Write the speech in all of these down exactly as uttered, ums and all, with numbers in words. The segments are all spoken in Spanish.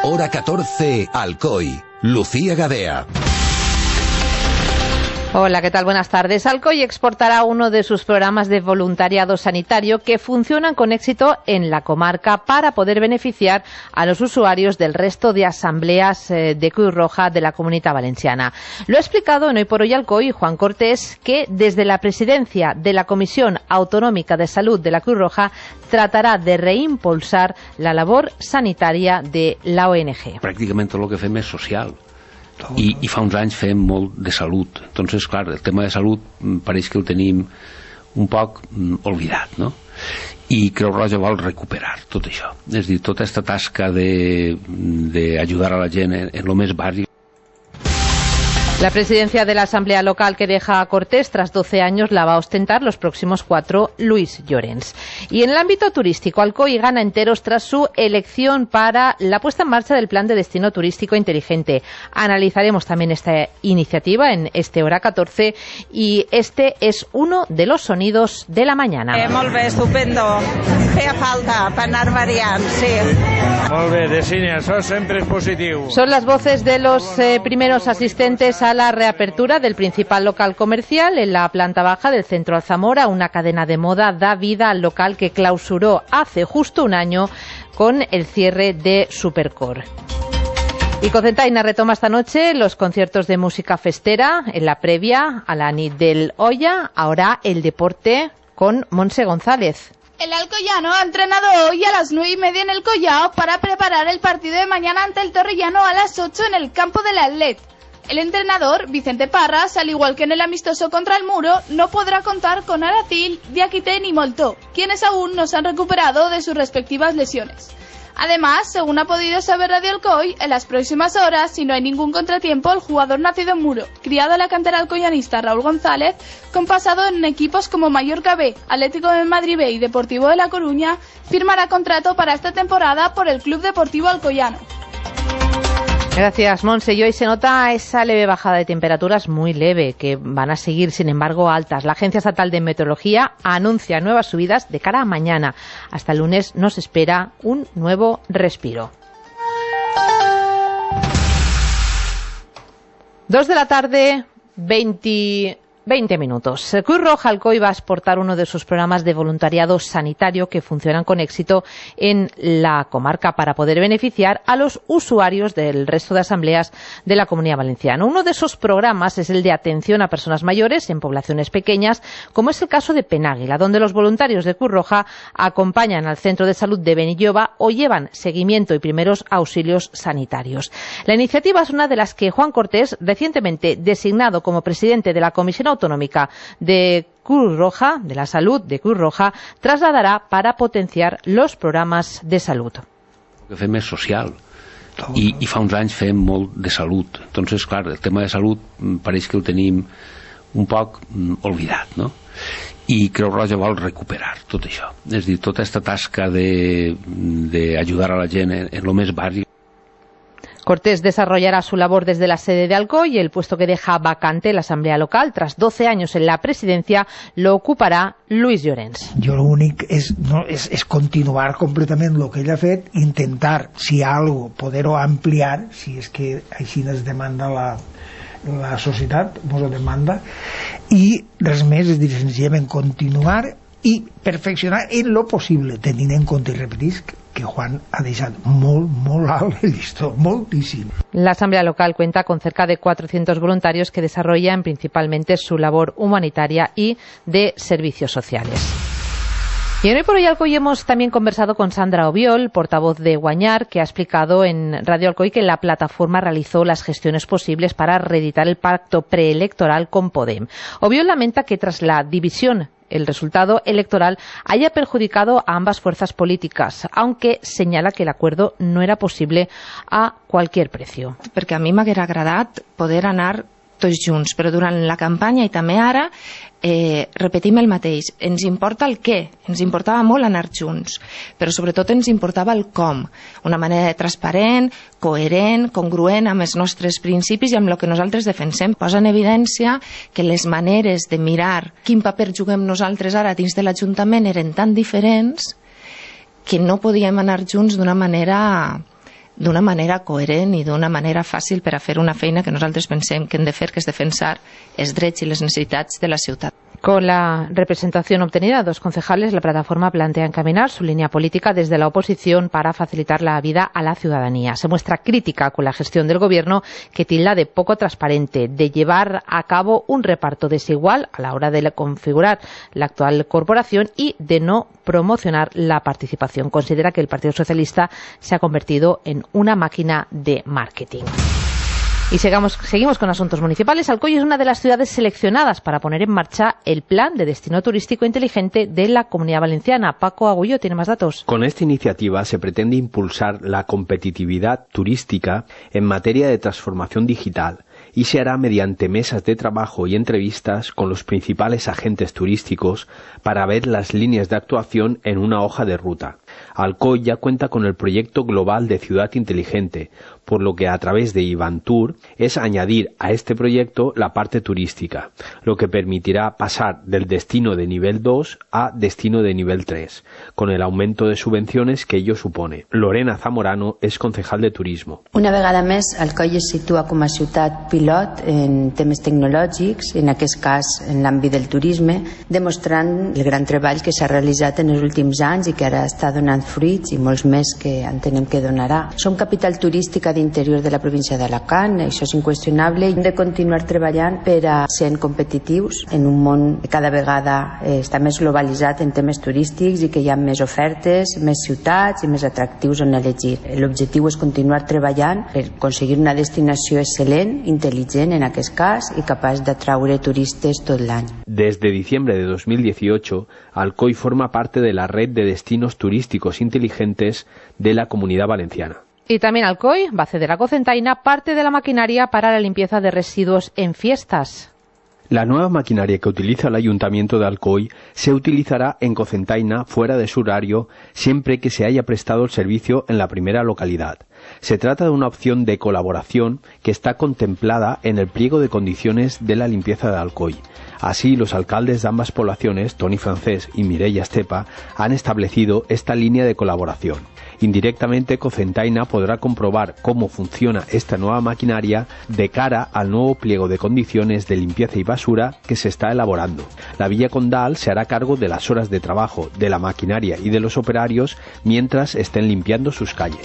Hora catorce, Alcoy. Lucía Gadea. Hola, ¿qué tal? Buenas tardes. Alcoy exportará uno de sus programas de voluntariado sanitario que funcionan con éxito en la comarca para poder beneficiar a los usuarios del resto de asambleas de Cruz Roja de la Comunitat Valenciana. Lo ha explicado en Hoy por Hoy Alcoy Juan Cortés, que desde la presidencia de la Comisión Autonómica de Salud de la Cruz Roja tratarà de reimpulsar la labor sanitària de la O N G. Pràcticament tot el que fem és social. I, i fa uns anys fem molt de salut. Entonces, clar, el tema de salut pareix que el tenim un poc olvidat, no? I Creu Roja vol recuperar tot això. És a dir, tota aquesta tasca d'ajudar a la gent en, en lo més bàsic. La presidencia de la Asamblea Local que deja a Cortés tras doce años la va a ostentar los próximos cuatro Luis Llorens. Y en el ámbito turístico, Alcoy gana enteros tras su elección para la puesta en marcha del Plan de Destino Turístico Inteligente. Analizaremos también esta iniciativa en este Hora catorce y este es uno de los sonidos de la mañana. Eh, molt bé, estupendo. Feia falta per anar variant, sí. Molt bé, de cine, això sempre és positiu. Son las voces de los eh, primeros asistentes a la reapertura del principal local comercial en la planta baja del Centro Alzamora. Una cadena de moda da vida al local que clausuró hace justo un año con el cierre de Supercore. Y Cocentaina retoma esta noche los conciertos de música festera en la previa a la nit del Olla. Ahora el deporte con Montse González. El Alcoyano ha entrenado hoy a las nueve y media en el Collao para preparar el partido de mañana ante el Torrellano a las ocho en el campo del Atlet. El entrenador, Vicente Parras, al igual que en el amistoso contra el Muro, no podrá contar con Aracil, Diakité ni Moltó, quienes aún no se han recuperado de sus respectivas lesiones. Además, según ha podido saber Radio Alcoy, en las próximas horas, si no hay ningún contratiempo, el jugador nacido en Muro, criado en la cantera alcoyanista Raúl González, con pasado en equipos como Mallorca B, Atlético de Madrid B y Deportivo de La Coruña, firmará contrato para esta temporada por el Club Deportivo Alcoyano. Gracias, Monse. Y hoy se nota esa leve bajada de temperaturas, muy leve, que van a seguir, sin embargo, altas. La Agencia Estatal de Meteorología anuncia nuevas subidas de cara a mañana. Hasta el lunes nos espera un nuevo respiro. Dos de la tarde, veinte... veinte minutos. Cruz Roja Alcoy va a exportar uno de sus programas de voluntariado sanitario que funcionan con éxito en la comarca para poder beneficiar a los usuarios del resto de asambleas de la Comunidad Valenciana. Uno de esos programas es el de atención a personas mayores en poblaciones pequeñas, como es el caso de Penàguila, donde los voluntarios de Cruz Roja acompañan al centro de salud de Benilloba o llevan seguimiento y primeros auxilios sanitarios. La iniciativa es una de las que Juan Cortés, recientemente designado como presidente de la Comisión Autonómica de Cruz Roja, de la Salud de Cruz Roja, trasladarà para potenciar los programes de salut. El que fem és social. I, i fa uns anys fem molt de salut. Entonces, clar, el tema de salut pareix que el tenim un poc olvidat, no? I Creu Roja vol recuperar tot això. És a dir, tota aquesta tasca d'ajudar a la gent en, en lo més bàsic. Cortés desarrollará su labor desde la sede de Alcoy y el puesto que deja vacante la Asamblea Local tras doce años en la presidencia lo ocupará Luis Llorens. Jo l'únic és, no, és, és continuar completament el que ell ha fet, intentar, si hi ha alguna cosa, poder-ho ampliar, si és que així es demanda la, la societat, ens ho demanda, i res més, és dir, senzillament continuar i perfeccionar en lo possible, tenint en compte, i repetisc, que Juan ha deixat molt, molt alt el llistó, moltíssim. La Asamblea Local cuenta con cerca de cuatrocientos voluntarios que desarrollan principalmente su labor humanitaria y de servicios sociales. Y en Hoy por Hoy Alcoy hemos también conversado con Sandra Obiol, portavoz de Guanyar, que ha explicado en Radio Alcoy que la plataforma realizó las gestiones posibles para reeditar el pacto preelectoral con Podem. Obiol lamenta que tras la división el resultado electoral haya perjudicado a ambas fuerzas políticas, aunque señala que el acuerdo no era posible a cualquier precio. Perquè a mi m'haguera agradat poder anar tots junts, però durant la campanya i també ara eh, repetim el mateix. Ens importa el què, ens importava molt anar junts, però sobretot ens importava el com, una manera transparent, coherent, congruent amb els nostres principis i amb el que nosaltres defensem. Posa en evidència que les maneres de mirar quin paper juguem nosaltres ara dins de l'Ajuntament eren tan diferents que no podíem anar junts d'una manera d'una manera coherent i d'una manera fàcil per a fer una feina que nosaltres pensem que hem de fer, que és defensar els drets i les necessitats de la ciutat. Con la representación obtenida, dos concejales, la plataforma plantea encaminar su línea política desde la oposición para facilitar la vida a la ciudadanía. Se muestra crítica con la gestión del gobierno, que tilda de poco transparente, de llevar a cabo un reparto desigual a la hora de configurar la actual corporación y de no promocionar la participación. Considera que el Partido Socialista se ha convertido en una máquina de marketing. Y sigamos, seguimos con asuntos municipales. Alcoy es una de las ciudades seleccionadas para poner en marcha el plan de destino turístico inteligente de la Comunidad Valenciana. Paco Agullo tiene más datos. Con esta iniciativa se pretende impulsar la competitividad turística en materia de transformación digital y se hará mediante mesas de trabajo y entrevistas con los principales agentes turísticos para ver las líneas de actuación en una hoja de ruta. Alcoy ya cuenta con el proyecto global de ciudad inteligente, por lo que a través de Ivantur es añadir a este proyecto la parte turística, lo que permitirá pasar del destino de nivel dos a destino de nivel tres, con el aumento de subvenciones que ello supone. Lorena Zamorano és concejal de turismo. Una vegada més, Alcoy es situa com a ciutat pilot en temes tecnològics, en aquest cas en l'àmbit del turisme, demostrant el gran treball que s'ha realitzat en els últims anys i que ara està donant fruits i molts més que entenem que donarà. Som capital turística d'interior de la província d'Alacant, això és inqüestionable, i hem de continuar treballant per a ser competitius en un món que cada vegada està més globalitzat en temes turístics i que hi ha més ofertes, més ciutats i més atractius on elegir. L'objectiu és continuar treballant per aconseguir una destinació excel·lent, intel·ligent en aquest cas i capaç d'atraure turistes tot l'any. Desde diciembre de dos mil dieciocho, Alcoy forma parte de la red de destinos turísticos inteligentes de la Comunidad Valenciana. Y también Alcoy va a ceder a Cocentaina parte de la maquinaria para la limpieza de residuos en fiestas. La nueva maquinaria que utiliza el Ayuntamiento de Alcoy se utilizará en Cocentaina fuera de su horario siempre que se haya prestado el servicio en la primera localidad. Se trata de una opción de colaboración que está contemplada en el pliego de condiciones de la limpieza de Alcoy. Así, los alcaldes de ambas poblaciones, Toni Francés y Mireia Estepa, han establecido esta línea de colaboración. Indirectamente, Cocentaina podrá comprobar cómo funciona esta nueva maquinaria de cara al nuevo pliego de condiciones de limpieza y basura que se está elaborando. La Villa Condal se hará cargo de las horas de trabajo, de la maquinaria y de los operarios mientras estén limpiando sus calles.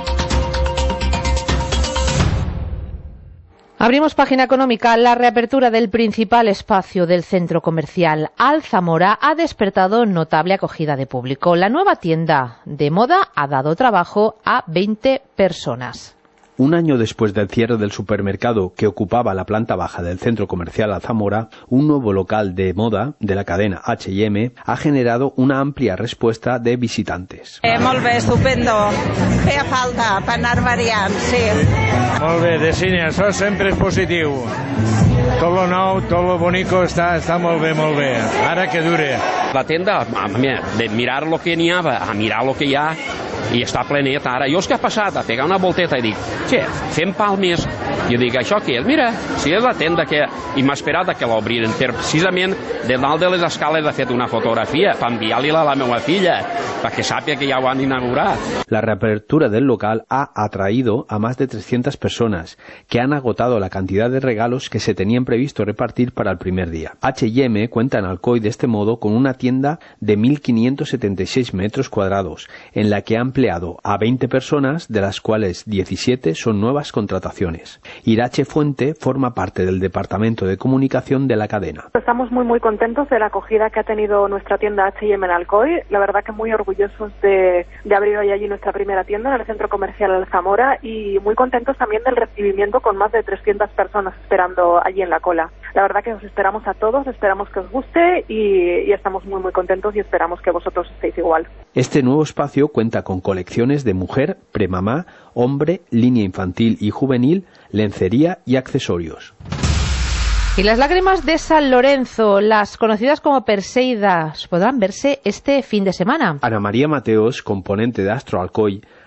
Abrimos página económica. La reapertura del principal espacio del centro comercial Alzamora ha despertado notable acogida de público. La nueva tienda de moda ha dado trabajo a veinte personas. Un año después del cierre del supermercado que ocupaba la planta baja del centro comercial Alzamora, un nuevo local de moda de la cadena H y M ha generado una amplia respuesta de visitantes. Eh, molt bé, estupendo. Feia falta per anar variant, sí. Molt bé, de cine, això sempre és positiu. Tot lo nou, tot lo bonico està, està molt bé, molt bé. Ara que dure. La tenda, de mirar lo que n'hi ha a mirar lo que hi ha, i està plenet ara. Jo és que ha passat a pegar una volteta i dic, che, fem palmes. Jo dic, això què és? Mira, si és la tenda que... I m'ha esperat que l'obriren. Precisament de dalt de les escales ha fet una fotografia per enviar-li-la a la meva filla, perquè sàpiga que ja ho han inaugurat. La reapertura del local ha atraído a más de trescientas personas que han agotado la cantidad de regalos que se tenían previsto repartir para el primer día. H y M cuenta en Alcoy de este modo con una tienda de mil quinientos setenta y seis metros cuadrados, en la que ha empleado a veinte personas, de las cuales diecisiete son nuevas contrataciones. Irache Fuente forma parte del departamento de comunicación de la cadena. Estamos muy muy contentos de la acogida que ha tenido nuestra tienda H y M en Alcoy. La verdad que muy orgullosos de, de abrir hoy allí nuestra primera tienda en el centro comercial Alzamora y muy contentos también del recibimiento con más de trescientas personas esperando allí en la cola. La verdad que os esperamos a todos, esperamos que os guste y, y estamos muy muy contentos y esperamos que vosotros estéis igual. Este nuevo espacio cuenta con colecciones de mujer, premamá, hombre, línea infantil y juvenil, lencería y accesorios. Y las lágrimas de San Lorenzo, las conocidas como Perseidas, podrán verse este fin de semana. Ana María Mateos, componente de Astro Alcoy,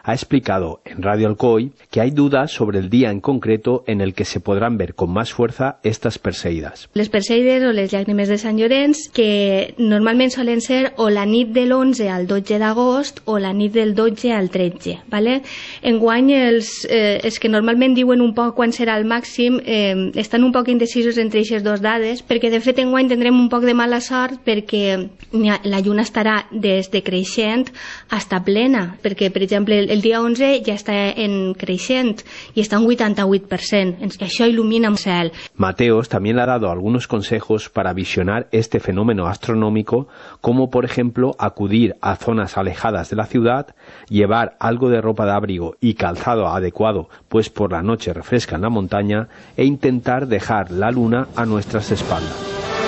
ha explicado en Radio Alcoi que hay dudas sobre el día en concreto en el que se podrán ver con más fuerza estas perseides. Les perseides o les llàgrimes de Sant Llorenç, que normalment solen ser o la nit de l'onze al dotze d'agost o la nit del dotze al tretze. ¿vale? Enguany els, eh, els que normalment diuen un poc quan serà el màxim eh, estan un poc indecisos entre aquestes dues dades, perquè de fet enguany tindrem un poc de mala sort perquè la lluna estarà des de creixent hasta plena, perquè per exemple el día once ya está en creixent y está un ochenta y ocho por ciento. Això ilumina el cel. Mateos también le ha dado algunos consejos para visionar este fenómeno astronómico, como por ejemplo acudir a zonas alejadas de la ciudad, llevar algo de ropa de abrigo y calzado adecuado, pues por la noche refresca en la montaña, e intentar dejar la luna a nuestras espaldas.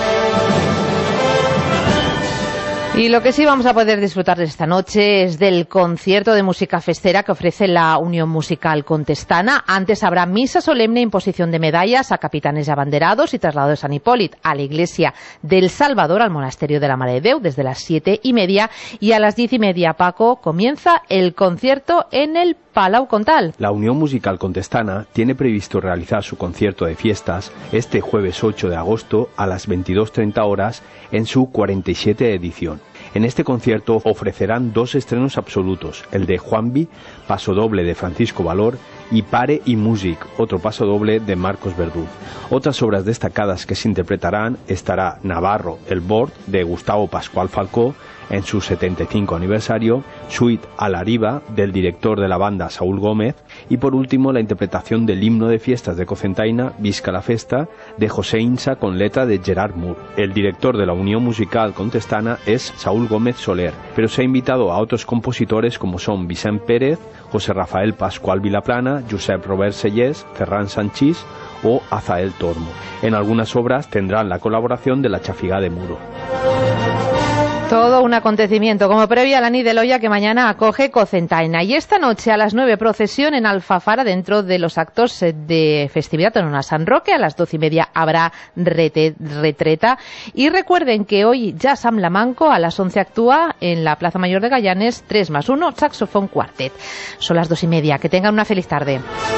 Y lo que sí vamos a poder disfrutar de esta noche es del concierto de música festera que ofrece la Unión Musical Contestana. Antes habrá misa solemne, imposición de medallas a capitanes y abanderados y traslado de Sant Hipòlit a la iglesia del Salvador, al monasterio de la Mare de Déu, desde las siete y media, y a las diez y media, Paco, comienza el concierto en el Palau Comtal. La Unión Musical Contestana tiene previsto realizar su concierto de fiestas este jueves ocho de agosto a las veintidós treinta horas en su cuarenta y siete edición. En este concierto ofrecerán dos estrenos absolutos, el de Juanvi, pasodoble de Francisco Valor, y Pare y Music, otro pasodoble de Marcos Verdú. Otras obras destacadas que se interpretarán estará Navarro, el Bord, de Gustavo Pascual Falcó, en su setenta y cinco aniversario, Suite a la Riva, del director de la banda Saúl Gómez, y por último la interpretación del himno de fiestas de Cocentaina, Visca la Festa, de José Insa, con letra de Gerard Moore. El director de la Unión Musical Contestana es Saúl Gómez Soler, pero se ha invitado a otros compositores como son Vicent Pérez, José Rafael Pascual Vilaplana, Josep Robert Sellés, Ferran Sanchís o Azael Tormo. En algunas obras tendrán la colaboración de la Chafigá de Muro. Todo un acontecimiento como previa a la nit de l'Olla que mañana acoge Cocentaina. Y esta noche a las nueve procesión en Alfafara dentro de los actos de festividad en una San Roque. A las doce y media habrá rete, retreta. Y recuerden que hoy Jazz amb la Manco a las once actúa en la Plaza Mayor de Gallanes tres más uno Saxofón Quartet. Son las dos y media. Que tengan una feliz tarde.